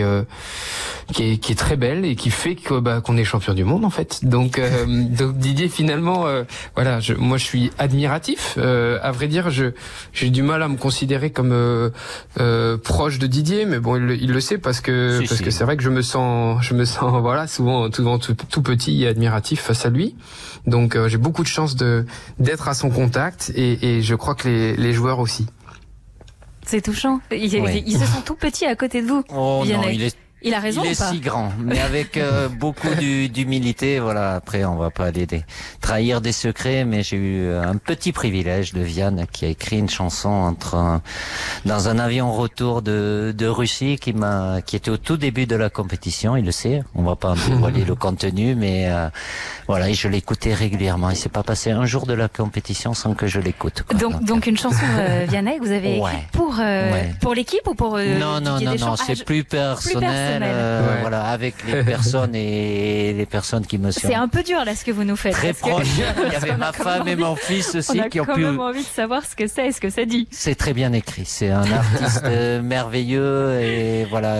est très belle et qui fait qu'on est champion du monde en fait. Donc Didier finalement, voilà, moi je suis admiratif. À vrai dire, j'ai du mal à me considérer comme proche de Didier, mais bon, il le sait parce que c'est vrai que je me sens voilà souvent tout petit et admiratif face à lui. Donc j'ai beaucoup de chance d'être à son contact et je crois que les joueurs aussi. C'est touchant. Ils se sont tout petits à côté de vous. Oh Vianney. non, il a raison il ou est pas? si grand, mais avec beaucoup d'humilité. Voilà. Après, on va pas aller trahir des secrets, mais j'ai eu un petit privilège de Vianney qui a écrit une chanson dans un avion retour de Russie qui était au tout début de la compétition. Il le sait. On va pas dévoiler le contenu, mais voilà. Et je l'écoutais régulièrement. Il s'est pas passé un jour de la compétition sans que je l'écoute. Donc une chanson Vianney que vous avez écrite pour l'équipe ou pour Didier Deschamps? Non, c'est plus personnel. Voilà, avec les personnes et les personnes qui me sont. C'est un peu dur là ce que vous nous faites. Très proche. Il y avait ma femme et mon fils aussi qui ont pu. On a quand même envie de savoir ce que c'est et ce que ça dit. C'est très bien écrit. C'est un artiste merveilleux et voilà,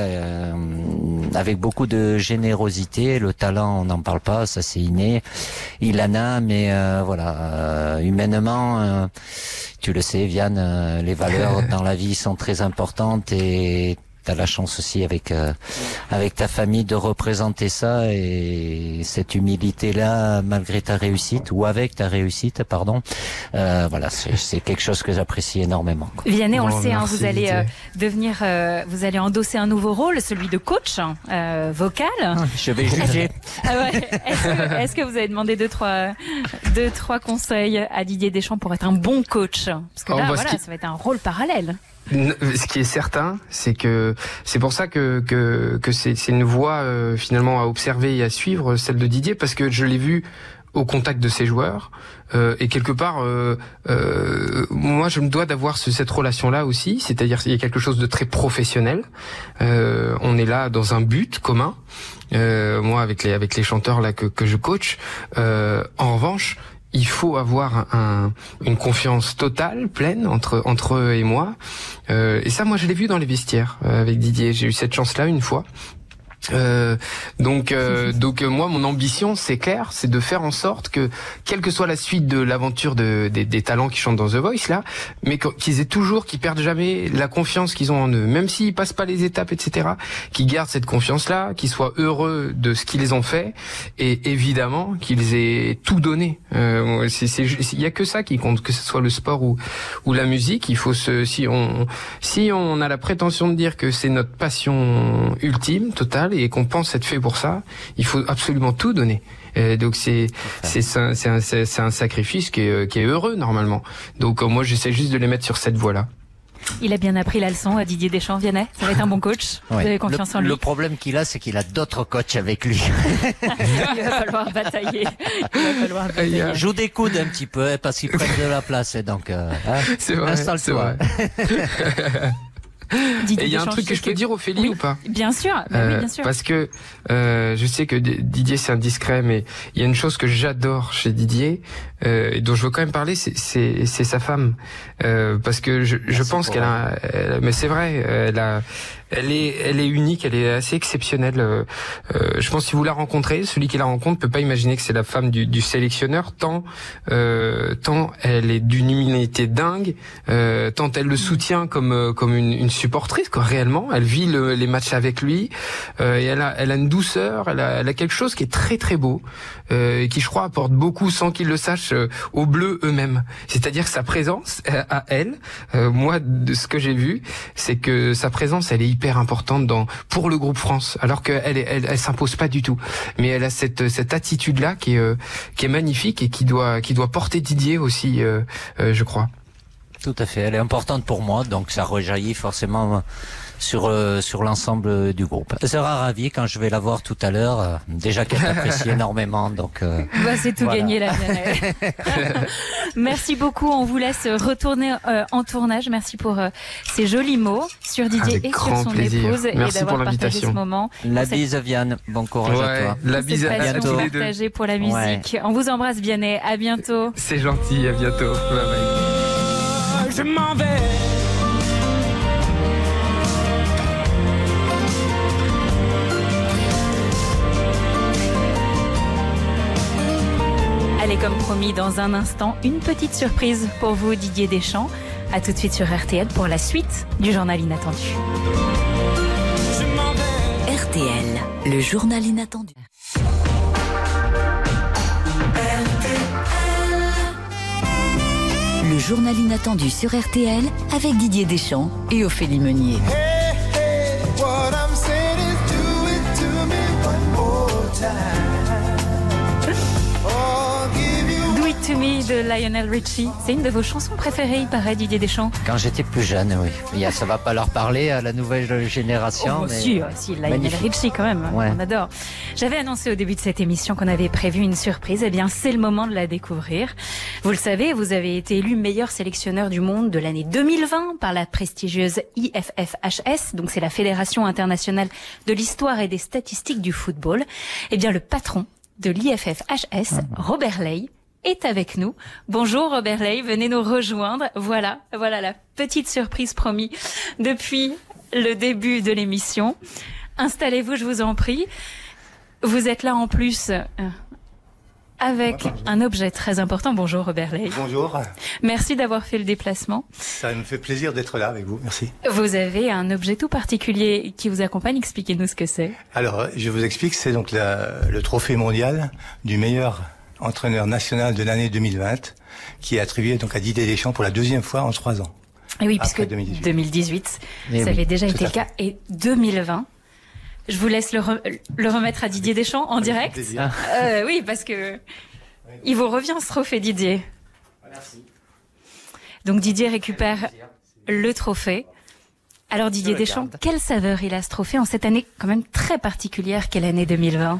avec beaucoup de générosité. Le talent, on n'en parle pas, ça c'est inné. Il en a, mais voilà, humainement, tu le sais, Vianne, les valeurs dans la vie sont très importantes et t'as la chance aussi avec ta famille de représenter ça et cette humilité-là malgré ta réussite ou avec ta réussite, pardon. Voilà, c'est quelque chose que j'apprécie énormément. Vianney, on le sait, hein, vous allez vous allez endosser un nouveau rôle, celui de coach vocal. Je vais juger. Est-ce que vous avez demandé deux, trois conseils à Didier Deschamps pour être un bon coach? Parce que là, voilà, ça va être un rôle parallèle. Ce qui est certain, c'est que c'est pour ça que c'est une voie finalement à observer et à suivre, celle de Didier, parce que je l'ai vu au contact de ses joueurs et quelque part moi je me dois d'avoir cette relation-là aussi, c'est-à-dire qu'il y a quelque chose de très professionnel. On est là dans un but commun. Moi avec les chanteurs là que je coach. En revanche, il faut avoir une confiance totale, pleine entre eux et moi. Et ça, moi, je l'ai vu dans les vestiaires avec Didier. J'ai eu cette chance-là une fois. Donc moi mon ambition c'est clair, c'est de faire en sorte que quelle que soit la suite de l'aventure des talents qui chantent dans The Voice là, mais qu'ils perdent jamais la confiance qu'ils ont en eux, même s'ils passent pas les étapes etc, qu'ils gardent cette confiance là, qu'ils soient heureux de ce qu'ils ont fait et évidemment qu'ils aient tout donné. Il y a que ça qui compte, que ce soit le sport ou la musique. Il faut si on a la prétention de dire que c'est notre passion ultime totale et qu'on pense être fait pour ça, il faut absolument tout donner. Donc c'est un sacrifice qui est heureux normalement. Donc moi j'essaie juste de les mettre sur cette voie-là. Il a bien appris la leçon à Didier Deschamps, Vianney. Ça va être un bon coach. Vous avez confiance en lui. Le problème qu'il a, c'est qu'il a d'autres coachs avec lui. Il va falloir batailler. Joue des coudes un petit peu parce qu'ils prennent de la place. Et donc, c'est vrai. Installe-toi. Et il y a un truc que je peux dire Ophélie ou pas? Bien sûr, oui, bien sûr. Parce que je sais que Didier c'est indiscret, mais il y a une chose que j'adore chez Didier, et dont je veux quand même parler, c'est sa femme, parce que je pense qu'elle a, mais c'est vrai, Elle est unique, elle est assez exceptionnelle. Je pense que si vous la rencontrez, celui qui la rencontre peut pas imaginer que c'est la femme du sélectionneur, tant elle est d'une humilité dingue, tant elle le soutient comme une supportrice, quoi, réellement. Elle vit les matchs avec lui, et elle a une douceur, elle a quelque chose qui est très très beau, et qui je crois apporte beaucoup sans qu'ils le sachent aux Bleus eux-mêmes. C'est-à-dire que sa présence à elle, moi de ce que j'ai vu, c'est que sa présence elle est hyper importante pour le groupe France, alors qu'elle elle s'impose pas du tout, mais elle a cette attitude là qui est magnifique et qui doit porter Didier aussi, je crois. Tout à fait, elle est importante pour moi, donc ça rejaillit forcément sur l'ensemble du groupe. Elle sera ravie quand je vais la voir tout à l'heure, déjà qu'elle t'apprécie énormément, donc c'est tout voilà. gagné là. Merci beaucoup, on vous laisse retourner en tournage. Merci pour ces jolis mots sur Didier et sur son épouse. Merci et d'avoir pour l'invitation. partagé ce moment. La bise Vianne, bon courage à toi. La bise à tous les deux. Partagé pour la musique. Ouais. On vous embrasse Vianney, à bientôt. C'est gentil, à bientôt. Bye bye. Je m'en vais. Allez, comme promis, dans un instant, une petite surprise pour vous, Didier Deschamps. À tout de suite sur RTL pour la suite du journal inattendu. RTL, le journal inattendu. Le journal inattendu sur RTL avec Didier Deschamps et Ophélie Meunier. Do It To Me de Lionel Richie. C'est une de vos chansons préférées, il paraît, Didier Deschamps. Quand j'étais plus jeune, oui. Ça va pas leur parler à la nouvelle génération. Oh, mais si, Lionel Richie quand même, ouais. On adore. J'avais annoncé au début de cette émission qu'on avait prévu une surprise. Eh bien, c'est le moment de la découvrir. Vous le savez, vous avez été élu meilleur sélectionneur du monde de l'année 2020 par la prestigieuse IFFHS. Donc, c'est la Fédération internationale de l'histoire et des statistiques du football. Eh bien, le patron de l'IFFHS, Robert Ley, est avec nous. Bonjour Robert Ley, venez nous rejoindre. Voilà la petite surprise promise depuis le début de l'émission. Installez-vous, je vous en prie. Vous êtes là en plus avec un objet très important. Bonjour Robert Ley. Bonjour. Merci d'avoir fait le déplacement. Ça me fait plaisir d'être là avec vous, merci. Vous avez un objet tout particulier qui vous accompagne. Expliquez-nous ce que c'est. Alors, je vous explique, c'est donc le trophée mondial du meilleur entraîneur national de l'année 2020, qui est attribué donc à Didier Deschamps pour la deuxième fois en 3 ans. Et oui, puisque 2018, ça avait déjà été le cas, et 2020. Je vous laisse le remettre à Didier Deschamps en direct. Oui, parce que il vous revient ce trophée, Didier. Merci. Donc Didier récupère le trophée. Alors Didier Deschamps, quelle saveur il a ce trophée en cette année quand même très particulière qu'est l'année 2020?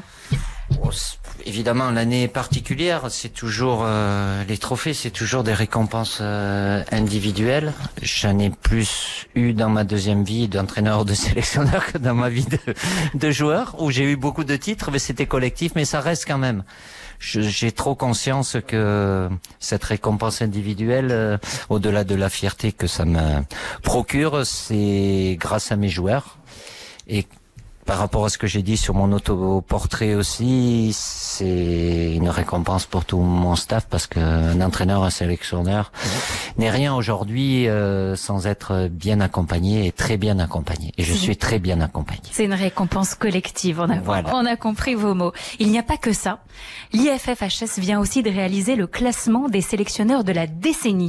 Évidemment, l'année particulière, c'est toujours les trophées, c'est toujours des récompenses individuelles. J'en ai plus eu dans ma deuxième vie d'entraîneur, de sélectionneur que dans ma vie de joueur, où j'ai eu beaucoup de titres, mais c'était collectif, mais ça reste quand même. J'ai trop conscience que cette récompense individuelle, au-delà de la fierté que ça me procure, c'est grâce à mes joueurs. Et par rapport à ce que j'ai dit sur mon autoportrait aussi, c'est une récompense pour tout mon staff, parce qu'un entraîneur, un sélectionneur n'est rien aujourd'hui sans être bien accompagné et très bien accompagné. Et je suis très bien accompagné. C'est une récompense collective, on a compris vos mots. Il n'y a pas que ça. L'IFFHS vient aussi de réaliser le classement des sélectionneurs de la décennie.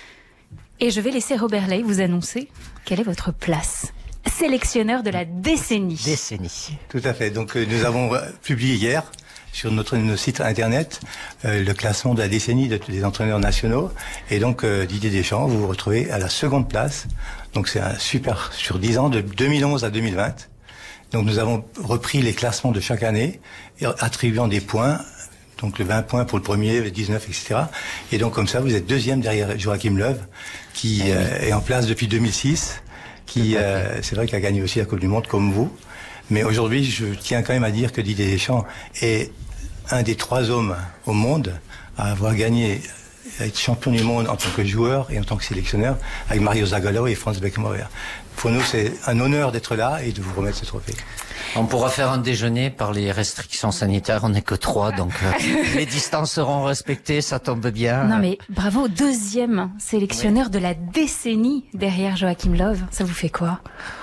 Et je vais laisser Robert Ley vous annoncer quelle est votre place. Sélectionneur de la décennie. Tout à fait. Donc nous avons publié hier sur notre site internet le classement de la décennie des entraîneurs nationaux. Et donc Didier Deschamps, vous vous retrouvez à la seconde place. Donc c'est un super sur 10 ans, de 2011 à 2020. Donc nous avons repris les classements de chaque année, attribuant des points. Donc le 20 points pour le premier, le 19, etc. Et donc comme ça, vous êtes deuxième derrière Joachim Löw, qui est en place depuis 2006. Qui, c'est vrai qu'il a gagné aussi la Coupe du Monde comme vous. Mais aujourd'hui, je tiens quand même à dire que Didier Deschamps est un des 3 hommes au monde à avoir gagné être champion du monde en tant que joueur et en tant que sélectionneur avec Mario Zagallo et Franz Beckenbauer. Pour nous, c'est un honneur d'être là et de vous remettre ce trophée. On pourra faire un déjeuner par les restrictions sanitaires, on n'est que 3, donc les distances seront respectées, ça tombe bien. Non mais bravo, 2e sélectionneur de la décennie derrière Joachim Löw, ça vous fait quoi ?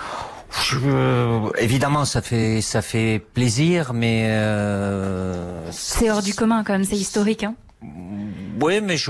Évidemment, ça fait plaisir, mais c'est hors du commun quand même, c'est historique, hein. Oui, mais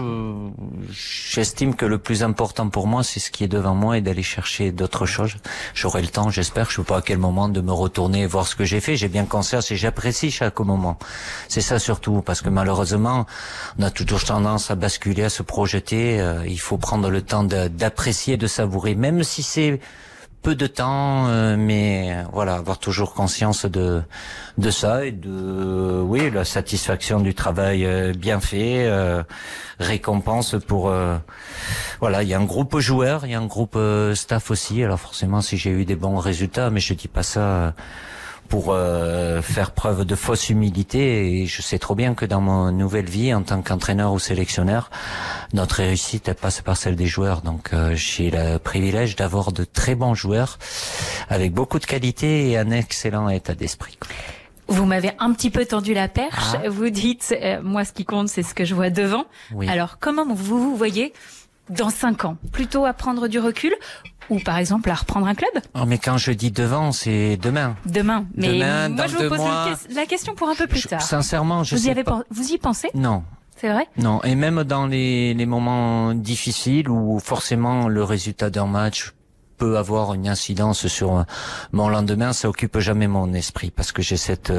j'estime que le plus important pour moi, c'est ce qui est devant moi et d'aller chercher d'autres choses. J'aurai le temps, j'espère. Je ne sais pas à quel moment de me retourner et voir ce que j'ai fait. J'ai bien conscience et j'apprécie chaque moment. C'est ça surtout, parce que malheureusement, on a toujours tendance à basculer, à se projeter. Il faut prendre le temps d'apprécier, de savourer, même si c'est peu de temps, mais voilà, avoir toujours conscience de ça et oui, la satisfaction du travail bien fait, récompense pour voilà, il y a un groupe joueur, il y a un groupe staff aussi. Alors forcément, si j'ai eu des bons résultats, mais je dis pas ça pour faire preuve de fausse humilité, et je sais trop bien que dans mon nouvelle vie en tant qu'entraîneur ou sélectionneur, notre réussite elle passe par celle des joueurs. Donc j'ai le privilège d'avoir de très bons joueurs avec beaucoup de qualité et un excellent état d'esprit. Vous m'avez un petit peu tendu la perche. Vous dites, moi ce qui compte c'est ce que je vois devant. Oui. Alors comment vous voyez dans 5 ans? Plutôt à prendre du recul ou par exemple à reprendre un club? Oh, mais quand je dis devant, c'est demain. Demain. Mais demain, moi je vous pose la question pour un peu plus tard. Sincèrement, vous y pensez? Non. C'est vrai? Non, et même dans les moments difficiles où forcément le résultat d'un match peut avoir une incidence sur mon lendemain, ça occupe jamais mon esprit parce que j'ai cette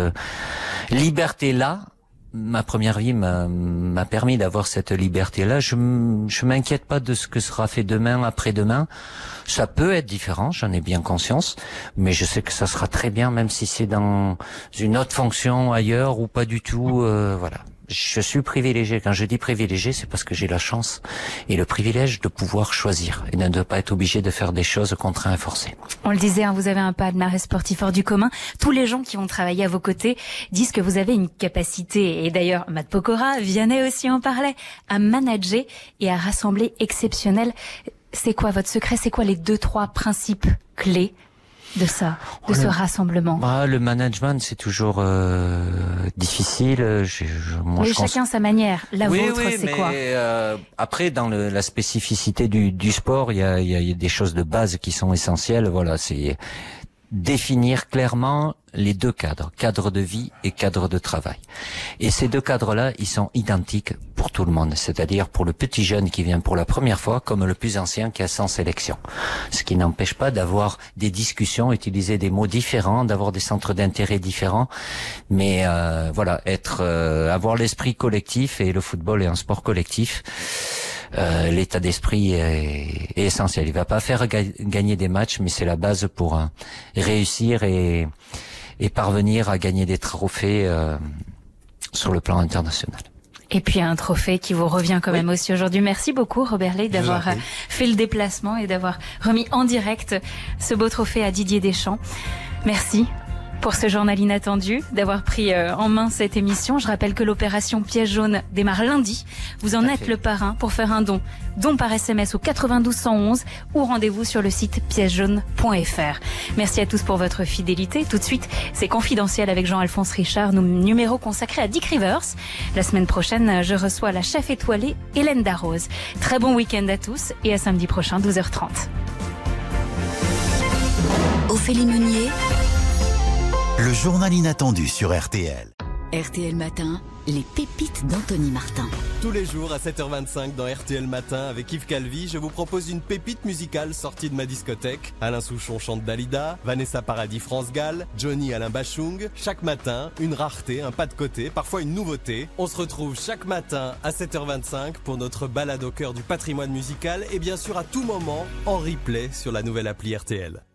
liberté-là. Ma première vie m'a permis d'avoir cette liberté-là. Je m'inquiète pas de ce que sera fait demain, après-demain. Ça peut être différent, j'en ai bien conscience, mais je sais que ça sera très bien, même si c'est dans une autre fonction ailleurs ou pas du tout. Voilà. Je suis privilégié. Quand je dis privilégié, c'est parce que j'ai la chance et le privilège de pouvoir choisir et de ne pas être obligé de faire des choses contraintes et forcées. On le disait, hein, vous avez un palmarès sportif hors du commun. Tous les gens qui ont travaillé à vos côtés disent que vous avez une capacité, et d'ailleurs Matt Pokora, Vianney aussi en parlait, à manager et à rassembler exceptionnel. C'est quoi votre secret? C'est quoi les 2-3 principes clés de ça, de ce rassemblement? Le management, c'est toujours difficile. Chacun sa manière. La vôtre, c'est quoi? Après, dans la spécificité du sport, il y a des choses de base qui sont essentielles. Voilà, c'est définir clairement les 2 cadres, cadre de vie et cadre de travail. Et ces 2 cadres-là, ils sont identiques pour tout le monde, c'est-à-dire pour le petit jeune qui vient pour la première fois, comme le plus ancien qui a 100 sélections. Ce qui n'empêche pas d'avoir des discussions, utiliser des mots différents, d'avoir des centres d'intérêt différents, mais voilà, avoir l'esprit collectif, et le football est un sport collectif. L'état d'esprit est essentiel. Il va pas faire gagner des matchs, mais c'est la base pour réussir et parvenir à gagner des trophées sur le plan international. Et puis un trophée qui vous revient quand même aussi aujourd'hui. Merci beaucoup Robert Ley d'avoir fait le déplacement et d'avoir remis en direct ce beau trophée à Didier Deschamps. Merci pour ce journal inattendu, d'avoir pris en main cette émission. Je rappelle que l'opération Pièce jaune démarre lundi. Vous en êtes le parrain pour faire un don par SMS au 92 111 ou rendez-vous sur le site piècejaune.fr. Merci à tous pour votre fidélité. Tout de suite, c'est Confidentiel avec Jean-Alphonse Richard, nos numéros consacrés à Dick Rivers. La semaine prochaine, je reçois la chef étoilée Hélène Darroze. Très bon week-end à tous et à samedi prochain, 12h30. Ophélie Meunier. Le journal inattendu sur RTL. RTL Matin, les pépites d'Anthony Martin. Tous les jours à 7h25 dans RTL Matin avec Yves Calvi, je vous propose une pépite musicale sortie de ma discothèque. Alain Souchon chante Dalida, Vanessa Paradis France Gall, Johnny Alain Bachung. Chaque matin, une rareté, un pas de côté, parfois une nouveauté. On se retrouve chaque matin à 7h25 pour notre balade au cœur du patrimoine musical et bien sûr à tout moment en replay sur la nouvelle appli RTL.